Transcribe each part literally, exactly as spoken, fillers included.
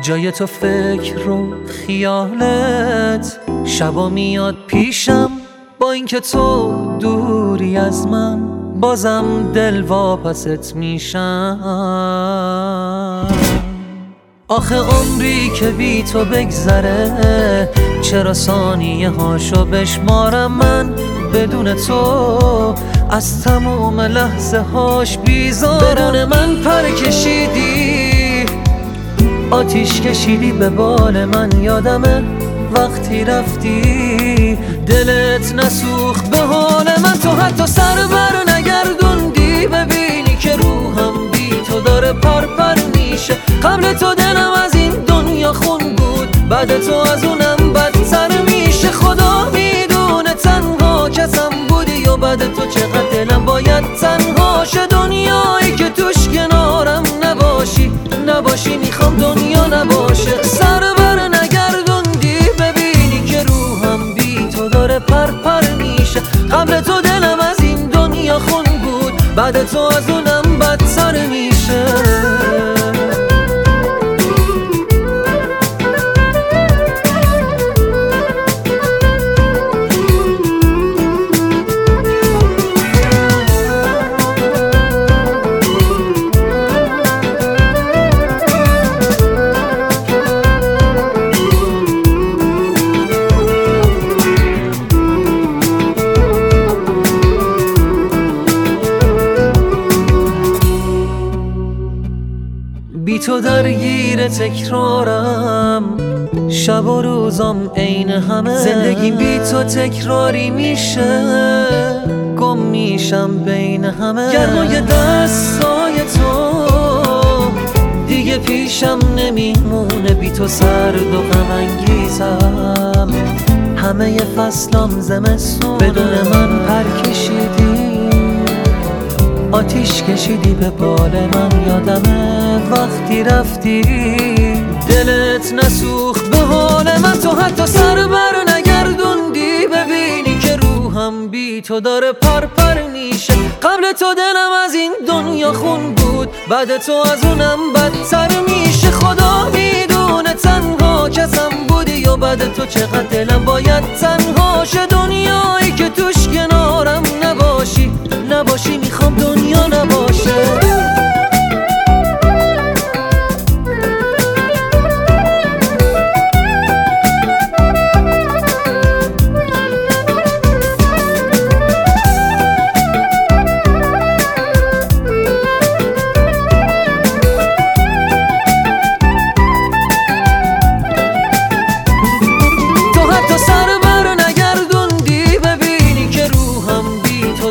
جای تو فکر و خیالت شبا میاد پیشم، با اینکه تو دوری از من بازم دل واپست میشم. آخه عمری که بی تو بگذره چرا ثانیه هاشو بشمارم من بدون تو از تموم لحظه هاش بیزارم. بدون من پر کشیدی، آتیش کشیدی به بال من، یادمه وقتی رفتی دلت نسوخت به حال من. تو حتی سر بر نگردوندی ببینی که روحم بی تو داره پر پر میشه. قبل تو دلم از این دنیا خون بود، بعد تو از اونم بدتر میشه. خدا میدونه تنها کسم بودی و بعد تو چقدر دلم باید تنها شه. دنیایی که توش کنارم نباشی نباشی میخوام دنیا نباشه. سر بر نگردوندی ببینی که روحم بی تو داره پر پر میشه. قبل تو دلم از این دنیا خون بود، بعد تو از اونم بدتر میشه. بی تو درگیر تکرارم، شب و روزم عین همه. زندگی بی تو تکراری میشه، گم میشم بین همه. گرمای دستای تو دیگه پیشم نمیمونه، بی تو سرد و غم انگیزم. همه فصلام زمستونه، بدون من پر کشیدی، آتیش کشیدی به بال من. یادمه وقتی رفتی دلت نسوخت به حال من. تو حتی سر بر نگردوندی ببینی که روحم بی تو داره پر پر میشه. قبل تو دلم از این دنیا خون بود، بعد تو از اونم بدتر میشه. خدا میدونه تنها کسم بودی و بعد تو چقدر دلم باید تنها شه. دنیایی که توش کنارم نباشی نباشی میخوام دنیا نباشه.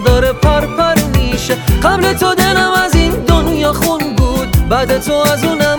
قبل تو دلم از این دنیا خون بود، بعد تو از اونم